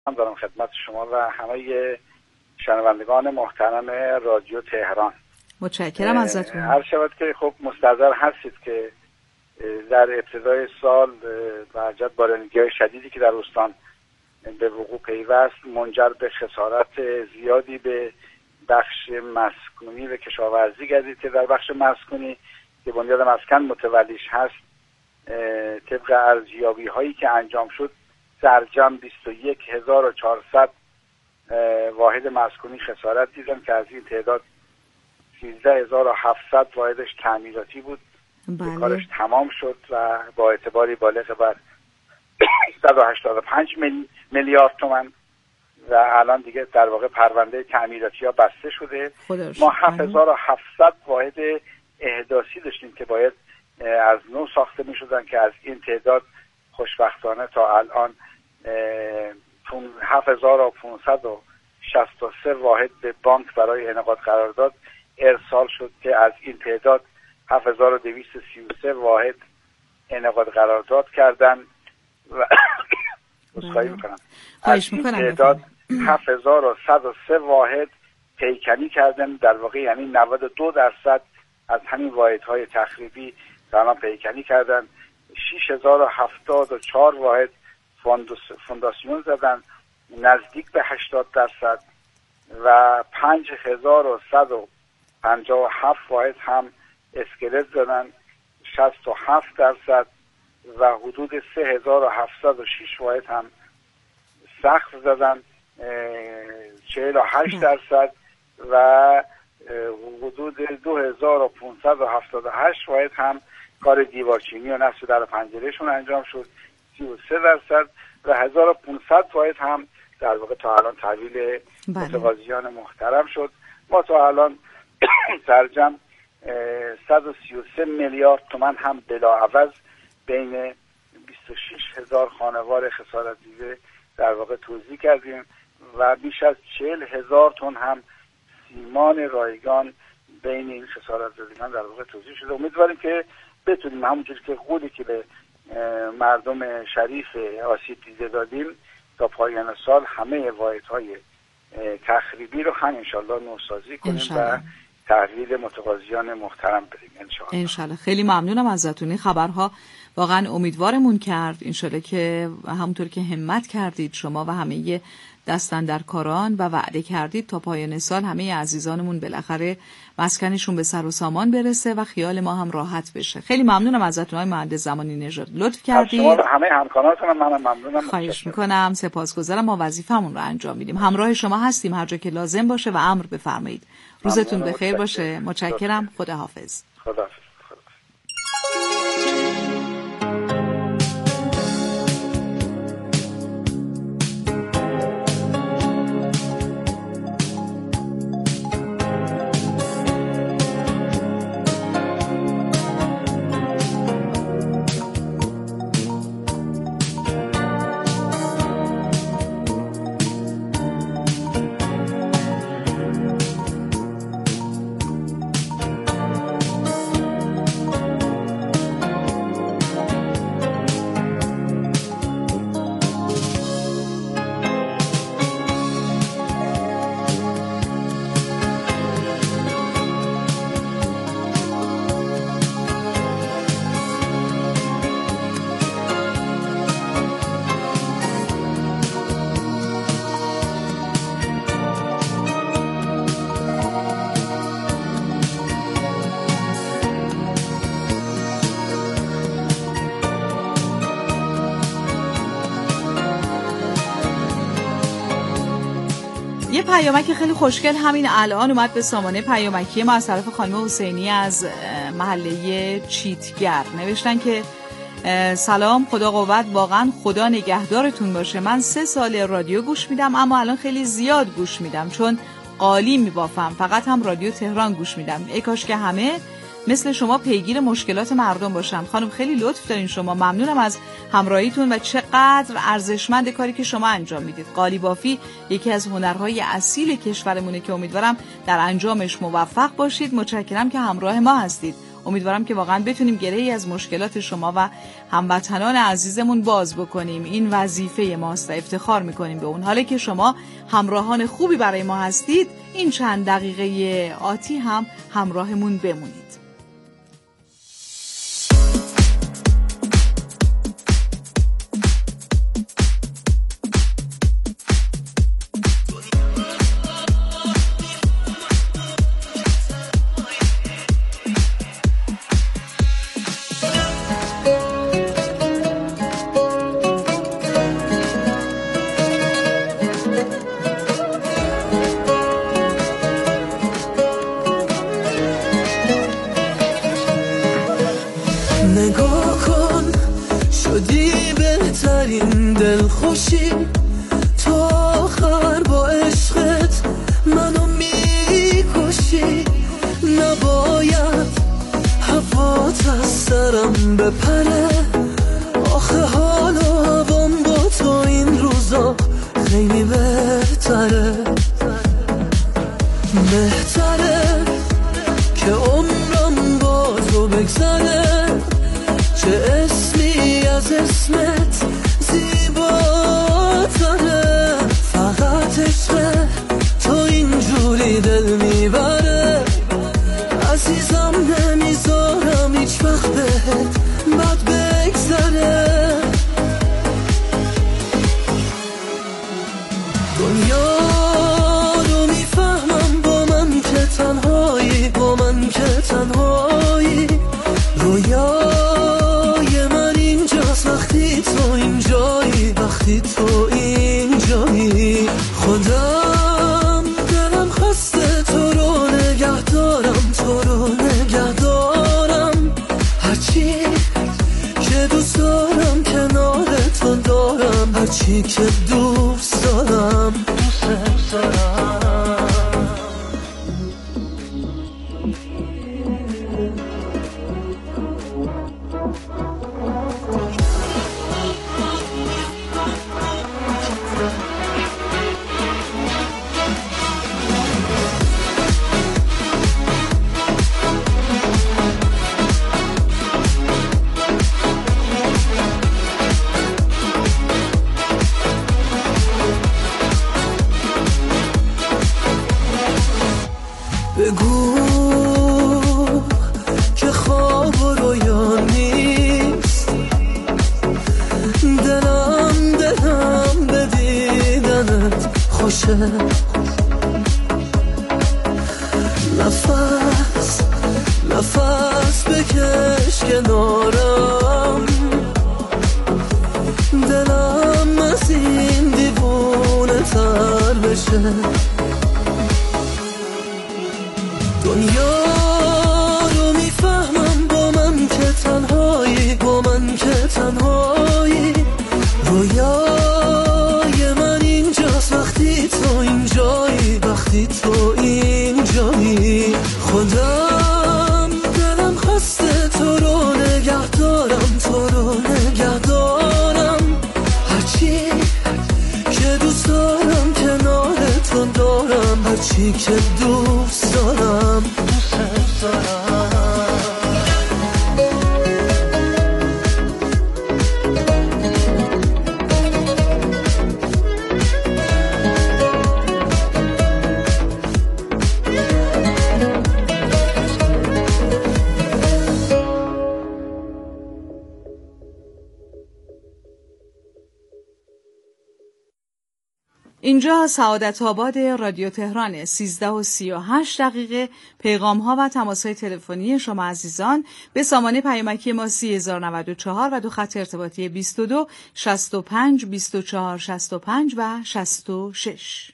دارم خدمت شما و همه شنوندگان محترم رادیو تهران. متشکرم ازتون. هر شود که خب مستحضر هستید که در ابتدای سال و جد بارندگی‌های شدیدی که در استان به وقوع پیوست منجر به خسارت زیادی به بخش مسکونی و کشاورزی گردید که در بخش مسکونی که بنیاد مسکن متولیش هست طبق ارزیابی هایی که انجام شد سرجم 21400 واحد مسکونی خسارت دیدن که از این تعداد 13700 واحدش تعمیراتی بود. بله. کارش تمام شد و با اعتباری بالغ بر 185 میلیارد تومان و الان دیگه در واقع پرونده تعمیراتی ها بسته شده. ما 7700 واحد احداثی داشتیم که باید از نو ساخته می شدن که از این تعداد خوشبختانه تا الان 7563 واحد به بانک برای انعقاد قرارداد ارسال شد که از این تعداد 7233 واحد انعقاد قرارداد کردن و عذرخواهی میکنم از این تعداد 7103 واحد پیکنی کردن. در واقع یعنی 92% از همین واحدهای تخریبی الان پیکنی کردن. 6074 واحد فونداسیون زدن نزدیک به 80% و 5157 واحد هم اسکلت زدن 67% و حدود 3706 واحد هم سقف زدن 48% و حدود 2578 واحد هم کار دیوارچینی و نصب در پنجرهشون انجام شد 33% و 1500 واحد هم در واقع تا الان تحویل متقاضیان محترم شد. ما تا الان سرجم 133 میلیارد تومان هم بلاعوض بین 26000 خانوار خسارت دیده در واقع توزیع کردیم و بیش از 40000 تن هم سیمان رایگان بین این خسارت دیدگان در واقع توزیع شده. امیدواریم که بتونیم همونجوری که قولی که به مردم شریف آسیب دیده دادیم تا پایان سال همه واحدهای تخریبی رو هم انشالله نوسازی کنیم و تحویل متقاضیان محترم بدیم انشالله. خیلی ممنونم ازتون. این خبرها واقعا امیدوارمون کرد انشالله که همونطور که همت کردید شما و همه دستاندرکاران و وعده کردید تا پایان سال همه عزیزانمون بالاخره مسکنشون به سر و سامان برسه و خیال ما هم راحت بشه. خیلی ممنونم ازتون آقای مهندس زمانی نژاد. لطف کردید. شما همه همکارانتون منم ممنونم. خواهش میکنم. سپاسگزارم. ما وظیفمون رو انجام میدیم. همراه شما هستیم هر جا که لازم باشه و امر بفرمایید. روزتون بخیر باشه. متشکرم. خداحافظ. خداحافظ. پیامک خیلی خوشگل همین الان اومد به سامانه پیامکی ما از طرف خانم حسینی از محله چیتگر. نوشتن که سلام، خدا قوت، واقعا خدا نگهدارتون باشه. من 3 سال رادیو گوش میدم اما الان خیلی زیاد گوش میدم چون قالی میبافم، فقط هم رادیو تهران گوش میدم. ای کاش که همه مثل شما پیگیر مشکلات مردم باشن. خانم خیلی لطف دارین شما. ممنونم از همراهیتون و چقدر ارزشمند کاری که شما انجام میدید. قالی بافی یکی از هنرهای اصیل کشورمونه که امیدوارم در انجامش موفق باشید. متشکرم که همراه ما هستید. امیدوارم که واقعا بتونیم گره‌ای از مشکلات شما و هموطنان عزیزمون باز بکنیم. این وظیفه ماست، افتخار میکنیم به اون. حالا که شما همراهان خوبی برای ما هستید، این چند دقیقه آتی هم همراهمون بمونید. دلخوشی تو آخر با عشقت منو میکشی. نباید هوات از سرم بپره، آخه حال و هوام با تو این روزا خیلی بهتره. بهتره که عمرم با تو بگذره، چه اسمی از اسمت زیباتره. فقط عشق تو اینجوری دل میبره، عزیزم نمیذارم هیچ وقت بهت بد بگذره. دنیا رو میفهمم با من که تنهایی، با من که تنهایی. رویای من اینجاست وقتی تو اینجایی، وقتی تو اینجایی. خودم دلم خسته تو رو نگه دارم، تو رو نگه دارم. هرچی که دوست دارم کنار تو دارم، هرچی که دوست دارم دوست دارم. بگو که خواب و رویا نیست، دلم به دیدنت خوشه. نفس بکش کنارم، دلم از این دیوونه تر بشه. دنیا رو میفهمم با من که تنهایی، با من که تنهایی. رویای من اینجاست وقتی تو اینجایی، وقتی تو اینجایی. خودم دلم خسته تو رو نگه دارم، تو رو نگه دارم. هرچی که دوست دارم کنار تو دارم، هرچی که دوست دارم دوست دارم. اینجا سعادت آباد رادیو تهران. 13:38. پیغام ها و تماس های تلفنی شما عزیزان به سامانه پیامکی ما 3094 و 2 خط ارتباطی 22 65 24 65 و 66.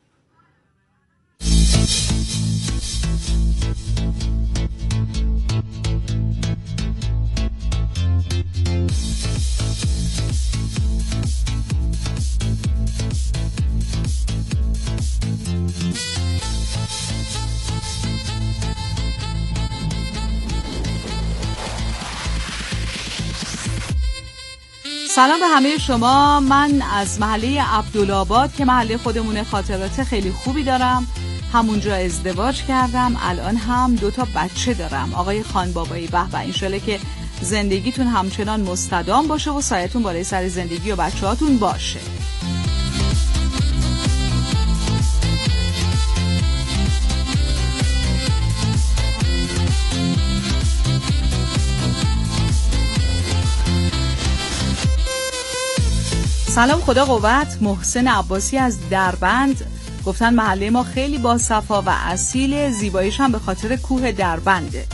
سلام به همه شما. من از محله عبدالآباد که محله خودمونه خاطرات خیلی خوبی دارم. همونجا ازدواج کردم، الان هم 2 بچه دارم. آقای خانبابایی، به به، انشالله که زندگیتون همچنان مستدام باشه و سایتون بالای سر زندگی و بچه هاتون باشه. سلام، خدا قوت. محسن عباسی از دربند گفتن محله ما خیلی با صفا و اصیل، زیباییش هم به خاطر کوه دربنده.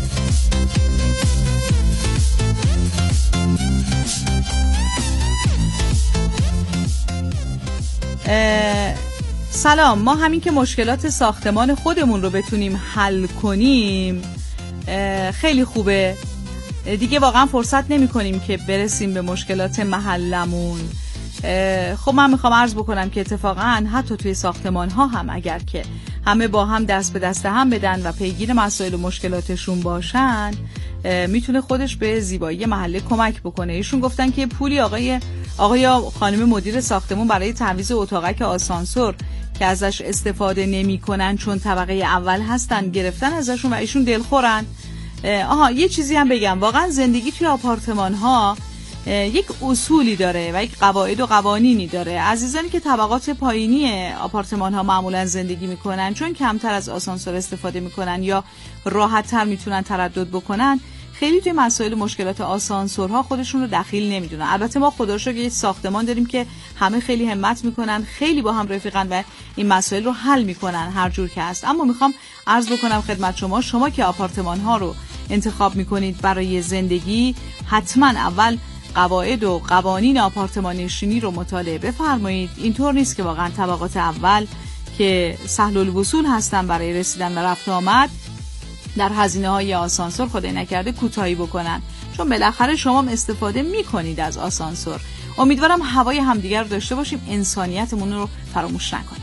سلام، ما همین که مشکلات ساختمان خودمون رو بتونیم حل کنیم خیلی خوبه دیگه. واقعا فرصت نمی کنیم که برسیم به مشکلات محلمون. خب من میخوام عرض بکنم که اتفاقا حتی توی ساختمان ها هم اگر که همه با هم دست به دست هم بدن و پیگیر مسائل و مشکلاتشون باشن، میتونه خودش به زیبایی محله کمک بکنه. ایشون گفتن که پولی آقای خانم مدیر ساختمون برای تعویض اتاقک آسانسور که ازش استفاده نمی‌کنن چون طبقه اول هستن گرفتن ازشون و ایشون دلخورن. یه چیزی هم بگم، واقعا زندگی توی آپارتمان ها یک اصولی داره و یک قواعد و قوانینی داره. عزیزانی که طبقات پایینی آپارتمان ها معمولا زندگی میکنن، چون کمتر از آسانسور استفاده میکنن یا راحت تر میتونن تردد بکنن، خیلی توی مسائل مشکلات آسانسورها خودشون رو دخیل نمیدونن. البته ما خدا رو شکر یه ساختمان داریم که همه خیلی همت میکنن، خیلی با هم رفیقن و این مسائل رو حل میکنن هر جور که هست. اما میخوام عرض بکنم خدمت شما که آپارتمان ها رو انتخاب میکنید برای زندگی، حتما اول قواعد و قوانین آپارتمان نشینی رو مطالعه بفرمایید. اینطور نیست که واقعا طبقات اول که سهل الوصول هستن برای رسیدن و رفت آمد در هزینه‌های آسانسور خدای نکرده کوتاهی بکنن، چون بالاخره شما هم استفاده میکنید از آسانسور. امیدوارم هوای همدیگر رو داشته باشیم، انسانیتمون رو فراموش نکنیم.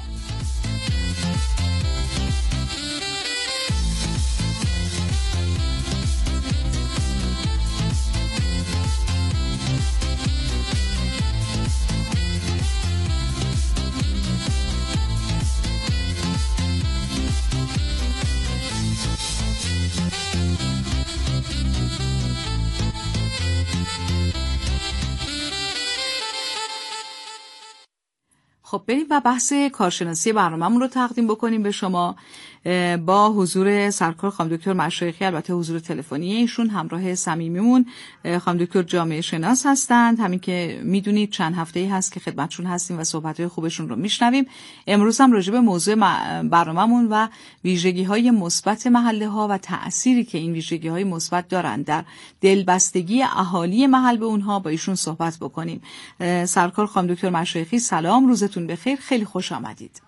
خب بریم و بحث کارشناسی برنامه‌مون رو تقدیم بکنیم به شما با حضور سرکار خانم دکتر مشایخی، البته حضور تلفنی ایشون همراه صمیمیمون خانم دکتر جامعه شناس هستند. همین که میدونید چند هفته‌ای هست که خدمتشون هستیم و صحبت‌های خوبشون رو میشنویم. امروز هم راجع به موضوع برنامه‌مون و ویژگی‌های مثبت محله‌ها و تأثیری که این ویژگی‌های مثبت دارن در دلبستگی اهالی محل به اونها با ایشون صحبت بکنیم. سرکار خانم دکتر مشایخی، سلام، روزتون بخیر، خیلی خوش آمدید.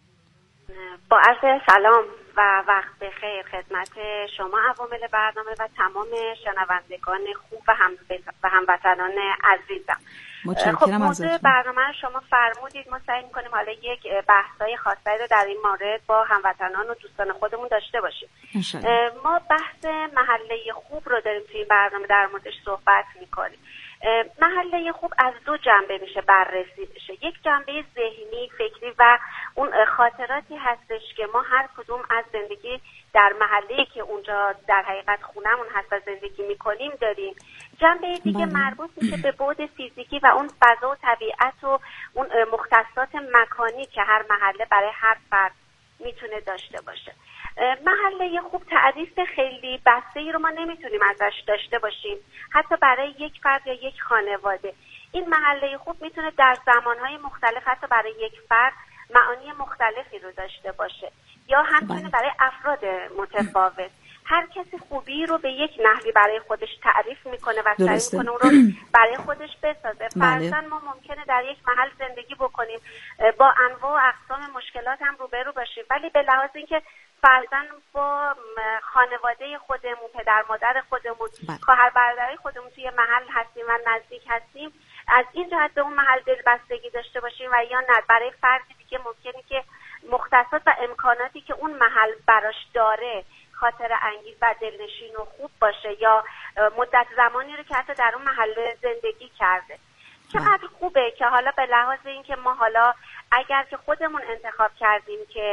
با عرض سلام و وقت بخیر خدمت شما عوامل برنامه و تمام شنوندگان خوب و هموطنان عزیزم. خب موضوع برنامه رو شما فرمودید، ما سعی می‌کنیم حالا یک بحث‌های خاصی رو در این مورد با هموطنان و دوستان خودمون داشته باشیم. ما بحث محله خوب رو داریم توی این برنامه در موردش صحبت می‌کنیم. محله خوب از 2 جنبه میشه بررسی بشه. یک جنبه ذهنی، فکری و اون خاطراتی هستش که ما هر کدوم از زندگی در محله‌ای که اونجا در حقیقت خونمون هست و زندگی میکنیم داریم. جنبه دیگه مربوط میشه به بعد فیزیکی و اون فضا و طبیعت و اون مختصات مکانی که هر محله برای هر فرد میتونه داشته باشه. محله خوب تعریف خیلی بسته‌ای رو ما نمیتونیم ازش داشته باشیم، حتی برای یک فرد یا یک خانواده. این محله خوب میتونه در زمانهای مختلف حتی برای یک فرد معانی مختلفی رو داشته باشه یا همچنین برای افراد متفاوت. هر کسی خوبی رو به یک نحوی برای خودش تعریف میکنه و سعی میکنه اون رو برای خودش بسازه. فرضاً ما ممکنه در یک محل زندگی بکنیم، با انواع و اقسام مشکلات هم روبرو باشیم، ولی به لحاظ اینکه فرضاً با خانواده خودمون، پدر مادر خودمون، خواهر برادرای خودمون توی محل هستیم و نزدیک هستیم، از این جهت به اون محل دلبستگی داشته باشیم و یا نه برای فردی دیگه ممکنه که مختصات و امکاناتی که اون محل براش داره خاطر انگیز و دلنشین و خوب باشه یا مدت زمانی رو که حتی در اون محله زندگی کرده. چقدر خوبه که حالا به لحاظ اینکه ما حالا اگر که خودمون انتخاب کردیم که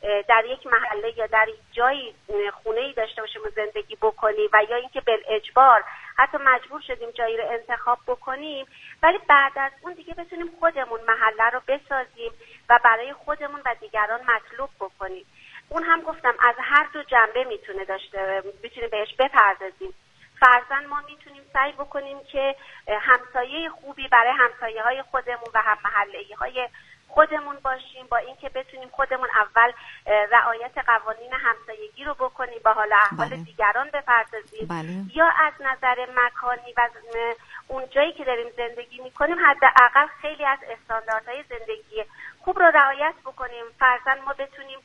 در یک محله یا در یک جایی خونه‌ای داشته باشیم و زندگی بکنیم و یا اینکه بالاجبار حتی مجبور شدیم جایی رو انتخاب بکنیم، ولی بعد از اون دیگه بتونیم خودمون محله رو بسازیم و برای خودمون و دیگران مطلوب بکنیم. اون هم گفتم از هر دو جنبه میتونیم بهش بپردازیم. فرضاً ما میتونیم سعی بکنیم که همسایه خوبی برای همسایه‌های خودمون و هم محله‌های خودمون باشیم، با اینکه بتونیم خودمون اول رعایت قوانین همسایگی رو بکنیم، با حال احوال دیگران بپردازیم، یا از نظر مکانی و اون جایی که داریم زندگی میکنیم حداقل خیلی از استانداردهای زندگی خوب رو رعایت بکنیم. فرضاً ما بتونیم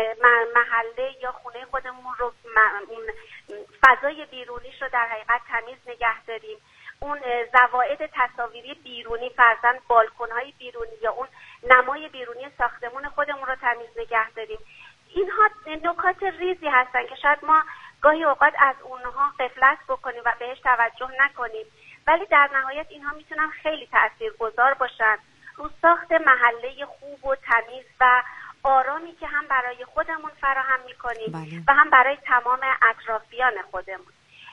محله یا خونه خودمون رو، اون فضای بیرونیش رو در حقیقت تمیز نگه داریم. اون زوائد تصاویری بیرونی، فرضاً بالکن‌های بیرونی یا اون نمای بیرونی ساختمون خودمون رو تمیز نگه داریم. اینها نکات ریزی هستن که شاید ما گاهی اوقات از اونها غفلت بکنیم و بهش توجه نکنیم، ولی در نهایت اینها میتونن خیلی تاثیرگذار باشن رو ساخت محله خوب و تمیز و آرامی که هم برای خودمون فراهم میکنیم و هم برای تمام اطرافیان خودمون.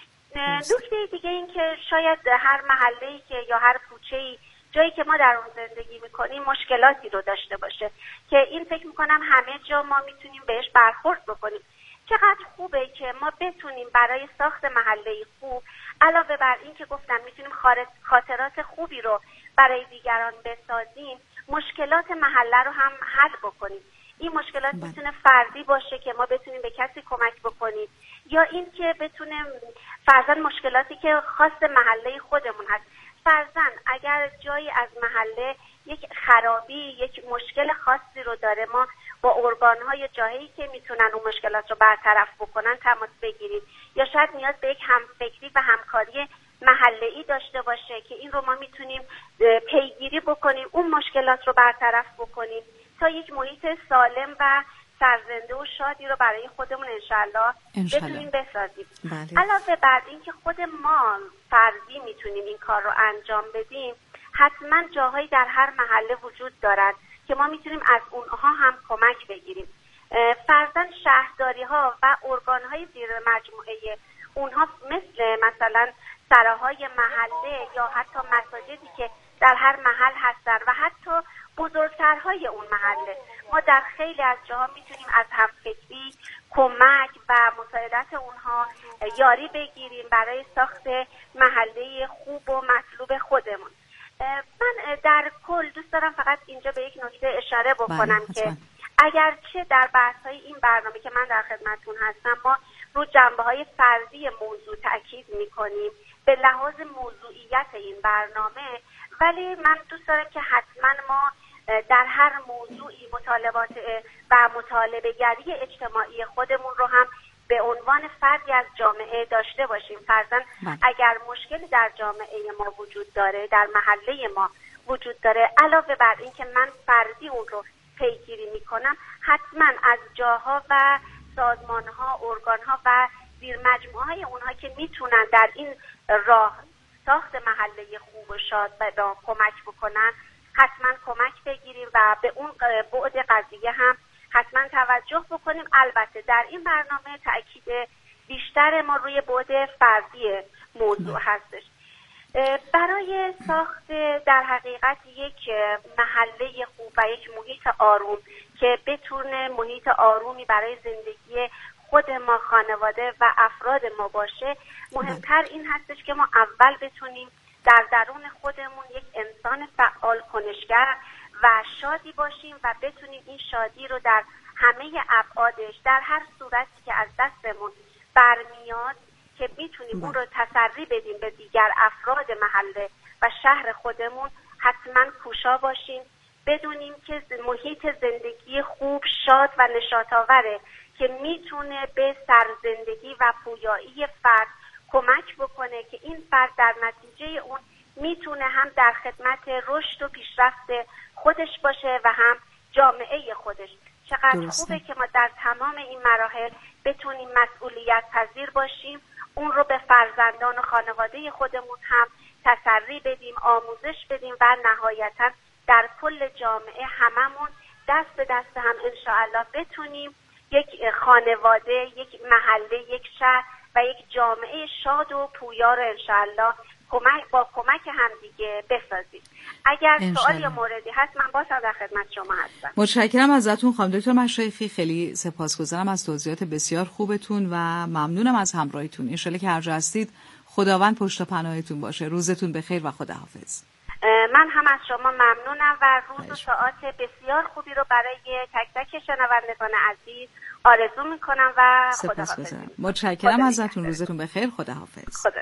نکته دیگه این که شاید هر محله‌ای که یا هر کوچه‌ای، جایی که ما در اون زندگی میکنیم مشکلاتی رو داشته باشه که این فکر میکنم همه جا ما میتونیم بهش برخورد بکنیم. چقدر خوبه که ما بتونیم برای ساخت محله خوب، علاوه بر این که گفتم میتونیم خاطرات خوبی رو برای دیگران بسازیم، مشکلات محله رو هم حل بکنیم. این مشکلات میتونه فردی باشه که ما بتونیم به کسی کمک بکنیم، یا این که بتونیم فرضاً مشکلاتی که خاص محله خودمون هست، فرضاً اگر جایی از محله یک خرابی، یک مشکل خاصی رو داره، ما با ارگان‌های جاهایی که میتونن اون مشکلات رو برطرف بکنن تماس بگیریم، یا شاید نیاز به یک همفکری و همکاری محله‌ای داشته باشه که این رو ما میتونیم پیگیری بکنیم، اون مشکلات رو برطرف بکنیم تا یک محیط سالم و سرزنده و شادی رو برای خودمون انشالله بتونیم بسازیم. علاوه بر این که خود ما فردی میتونیم این کار رو انجام بدیم، حتما جاهایی در هر محله وجود دارد که ما میتونیم از اونها هم کمک بگیریم. فرضاً شهرداری ها و ارگان های زیر مجموعه اونها مثلا سراهای محله یا حتی مساجدی که در هر محل هستن و حتی بزرگترهای اون محله، ما در خیلی از جاها میتونیم از همفکری، کمک و مساعدت اونها یاری بگیریم برای ساخت محله خوب و مطلوب خودمون. من در کل دوست دارم فقط اینجا به یک نکته اشاره بکنم که اگرچه در بحث‌های این برنامه که من در خدمتتون هستم ما رو جنبه‌های فردی موضوع تاکید می‌کنیم به لحاظ موضوعیت این برنامه، ولی من دوست دارم که حتما ما در هر موضوعی مطالبات و مطالبه‌گری اجتماعی خودمون رو هم به عنوان فردی از جامعه داشته باشیم. فرضاً اگر مشکلی در جامعه ما وجود داره، در محله ما وجود داره، علاوه بر این که من فردی اون رو پیگیری میکنم، حتما از جاها و سازمانها، ارگانها و زیر مجموعه‌های اونها که میتونن در این راه ساخت محله خوب و شاد و کمک بکنن حتما کمک بگیریم و به اون بعد قضیه هم حتما توجه بکنیم. البته در این برنامه تأکید بیشتر ما روی بعد فردی موضوع هستش. برای ساخت در حقیقت یک محله خوب و یک محیط آروم که بتونه محیط آرومی برای زندگی خود ما، خانواده و افراد ما باشه، مهمتر این هستش که ما اول بتونیم در درون خودمون یک انسان فعال، کنشگر و شادی باشیم و بتونیم این شادی رو در همه ابعادش، در هر صورتی که از دستمون برمیاد که میتونیم اون رو تسری بدیم به دیگر افراد محله و شهر خودمون، حتما کوشا باشیم. بدونیم که محیط زندگی خوب، شاد و نشاط‌آوره که میتونه به سرزندگی و پویایی فرد کمک بکنه که این فرد در نتیجه اون میتونه هم در خدمت رشد و پیشرفت خودش باشه و هم جامعه خودش. چقدر خوبه که ما در تمام این مراحل بتونیم مسئولیت پذیر باشیم، اون رو به فرزندان و خانواده خودمون هم تسری بدیم، آموزش بدیم و نهایتاً در کل جامعه هممون دست به دست هم انشاءالله بتونیم یک خانواده، یک محله، یک شهر و یک جامعه شاد و پویا رو انشالله با کمک همدیگه بسازید. اگر سوال یا موردی هست من بازم در خدمت شما هستم. متشکرم ازتون خانم دکتر مشایخی، خیلی سپاسگزارم از توضیحات بسیار خوبتون و ممنونم از همراهیتون. انشالله که هر جا هستید خداوند پشت و پناهتون باشه. روزتون بخیر و خداحافظ. من هم از شما ممنونم و روز و ساعت بسیار خوبی رو برای تک تک شنوندگان عزیز آرزو میکنم و خداحافظ. متشکرم ازتون. روزتون بخیر. خداحافظ. خدا.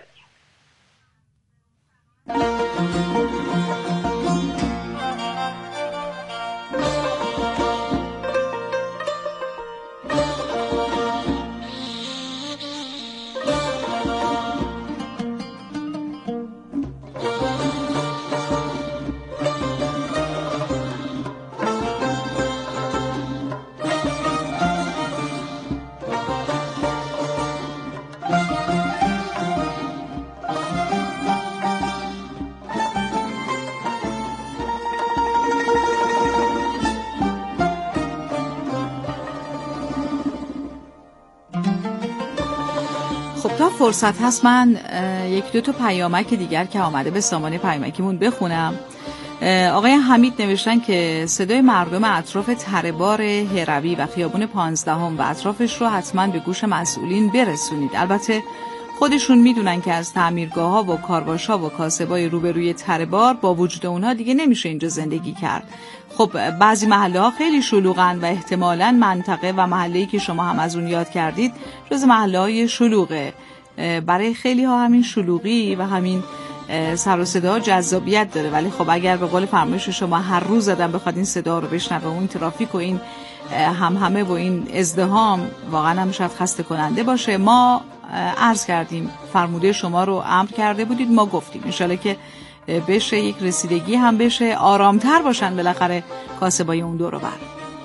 تا فرصت هست من یک دو تا پیامک دیگر که آمده به سامانه پیامکیمون بخونم. آقای حمید نوشتن که صدای مردم اطراف تره‌بار هروی و خیابون 15 و اطرافش رو حتما به گوش مسئولین برسونید. البته خودشون میدونن که از تعمیرگاه‌ها و کارواش‌ها و کاسبای روبروی تره‌بار با وجود اونها دیگه نمیشه اینجا زندگی کرد. خب بعضی محله‌ها خیلی شلوغن و احتمالاً منطقه و محله‌ای که شما هم از اون یاد کردید جز محله‌های شلوغه. برای خیلی ها همین شلوغی و همین سر و صدا جذابیت داره، ولی خب اگر به قول فرمایش شما هر روز آدم بخواد این صدا رو بشنوه و این ترافیک و این همه و این ازدحام واقعا هم شاید خسته کننده باشه. ما عرض کردیم، فرموده شما رو امر کرده بودید، ما گفتیم انشالله که بشه یک رسیدگی هم بشه، آرامتر باشن بالاخره کاسبای اون دور و بر.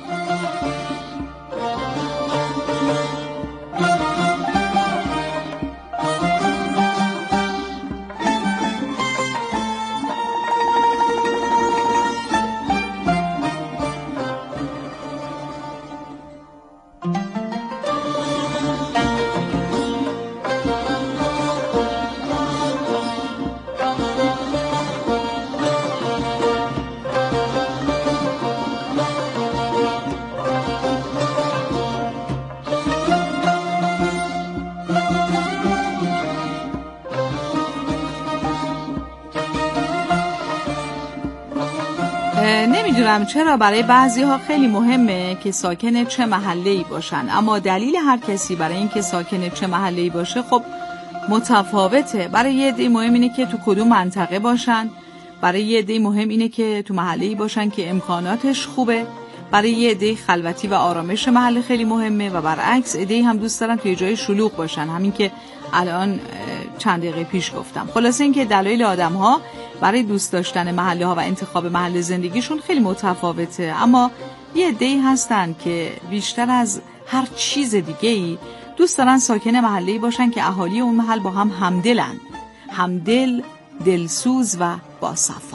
نمیدونم چرا برای بعضی ها خیلی مهمه که ساکن چه محله‌ای باشن، اما دلیل هر کسی برای اینکه ساکن چه محله‌ای باشه خب متفاوته. برای یه عده مهم اینه که تو کدوم منطقه باشن، برای یه عده مهم اینه که تو محله‌ای باشن که امکاناتش خوبه، برای یه عده خلوتی و آرامش محله خیلی مهمه و برعکس عده‌ای هم دوست دارن توی جای شلوغ باشن، همین که الان چند دقیقه پیش گفتم. خلاصه اینکه دلایل آدم‌ها برای دوست داشتن محله ها و انتخاب محل زندگیشون خیلی متفاوته، اما یه عده‌ای هستن که بیشتر از هر چیز دیگه‌ای دوست دارن ساکن محله‌ای باشن که اهالی اون محل با هم همدلن، همدل، دلسوز و باصفا.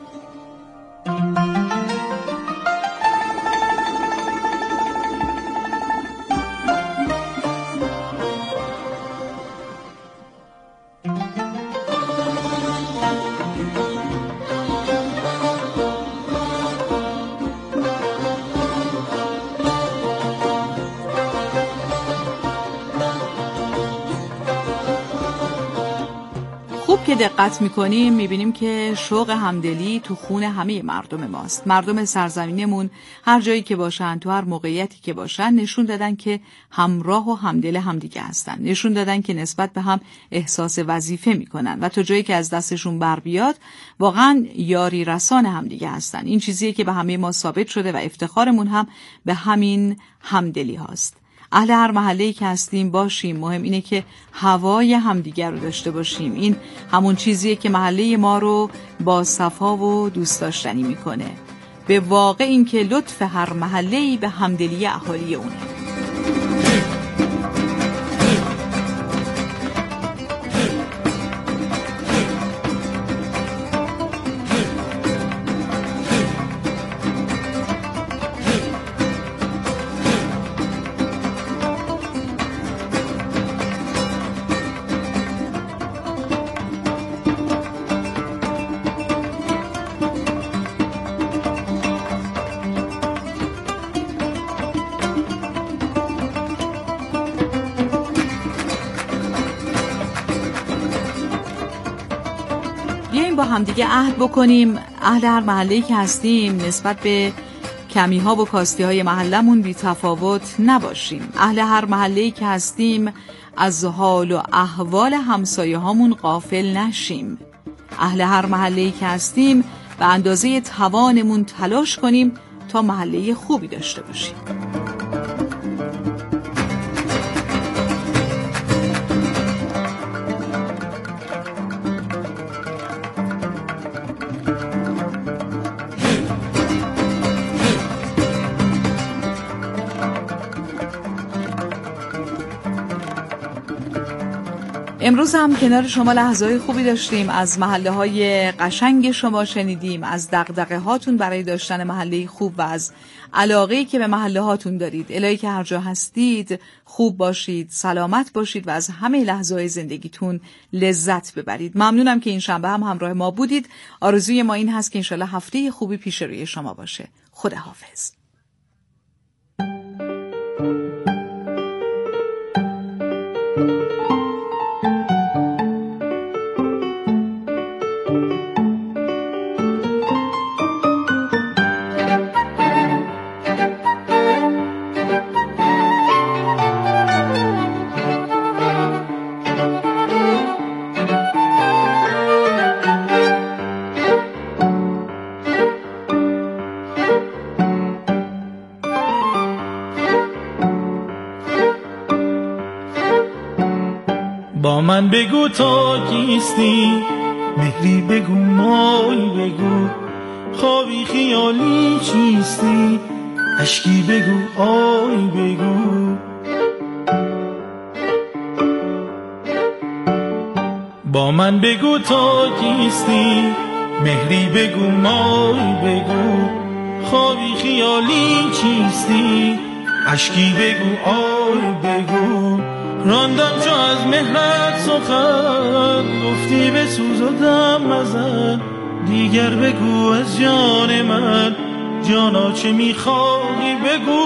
که دقت میکنیم میبینیم که شوق همدلی تو خون همه مردم ماست. مردم سرزمینمون هر جایی که باشن، تو هر موقعیتی که باشن، نشون دادن که همراه و همدل همدیگه هستن، نشون دادن که نسبت به هم احساس وظیفه میکنن و تا جایی که از دستشون بر بیاد واقعا یاری رسان همدیگه هستن. این چیزیه که به همه ما ثابت شده و افتخارمون هم به همین همدلی هاست. اهل هر محله‌ای که هستیم باشیم، مهم اینه که هوای همدیگر رو داشته باشیم. این همون چیزیه که محله ما رو با صفا و دوست داشتنی میکنه. به واقع این که لطف هر محله‌ای به همدلی اهالی اونه. بیایم با همدیگه عهد بکنیم اهل هر محله‌ای که هستیم نسبت به کمی‌ها و کاستی‌های محلمون بی تفاوت نباشیم. اهل هر محله‌ای که هستیم از حال و احوال همسایه‌هامون غافل نشیم. اهل هر محله‌ای که هستیم به اندازه توانمون تلاش کنیم تا محله خوبی داشته باشیم. امروز هم کنار شما لحظه‌های خوبی داشتیم، از محله‌های قشنگ شما شنیدیم، از دغدغه‌هاتون برای داشتن محله خوب و از علاقه‌ای که به محله‌هاتون دارید. الهی که هر جا هستید خوب باشید، سلامت باشید و از همه لحظه‌های زندگیتون لذت ببرید. ممنونم که این شنبه هم همراه ما بودید. آرزوی ما این هست که انشالله هفته خوبی پیش روی شما باشه. خداحافظ. با من بگو تا کیستی، مهری بگو مایی بگو، خوابی خیالی چیستی، اشکی بگو آی بگو. با من بگو تا کیستی، مهری بگو مایی بگو، خوابی خیالی چیستی، اشکی بگو آی بگو. راندم چو از مهرت سخن، گفتی به سوز و دم مزن، دیگر بگو از جان من، جانا چه میخواهی بگو.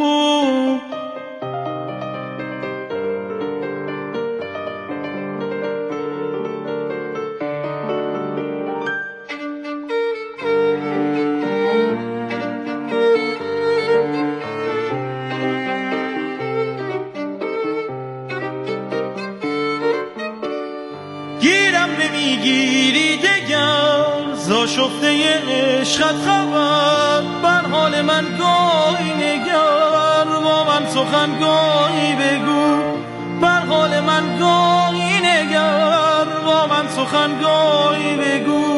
گیرم نمیگیری دگر، زاشفته عشقت خبر، بر حال من گاهی نگر، با من سخن گاهی بگو، بر حال من گاهی نگر، با من سخن گاهی بگو.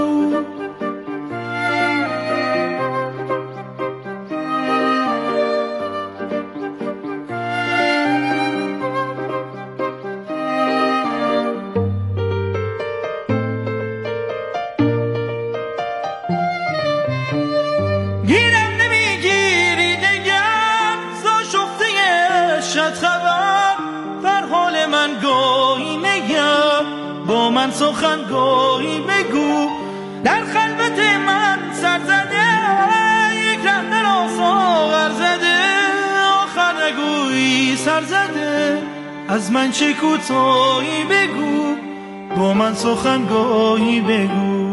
گیرم نمیگیری دگر، زاشفته عشقت خبر، بر حال من گاهی نگر، با من سخن گاهی بگو. در خلوت من سر زده، یک رهنه را ساغر زده، آخر نگویی سر زده، از من چه کوتاهی بگو، با من سخن گاهی بگو.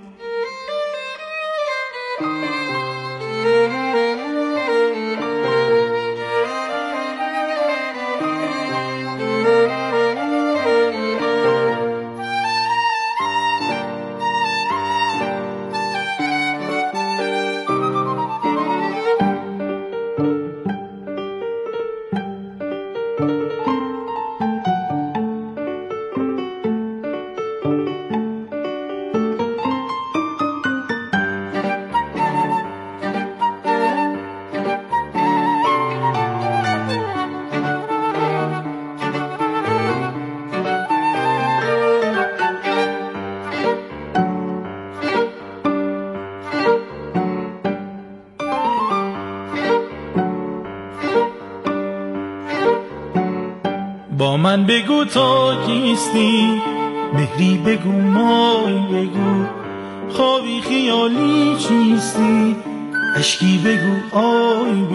با من بگو تا کیستی، مهری بگو مایی بگو، خوابی خیالی چیستی، اشکی بگو آی بگو.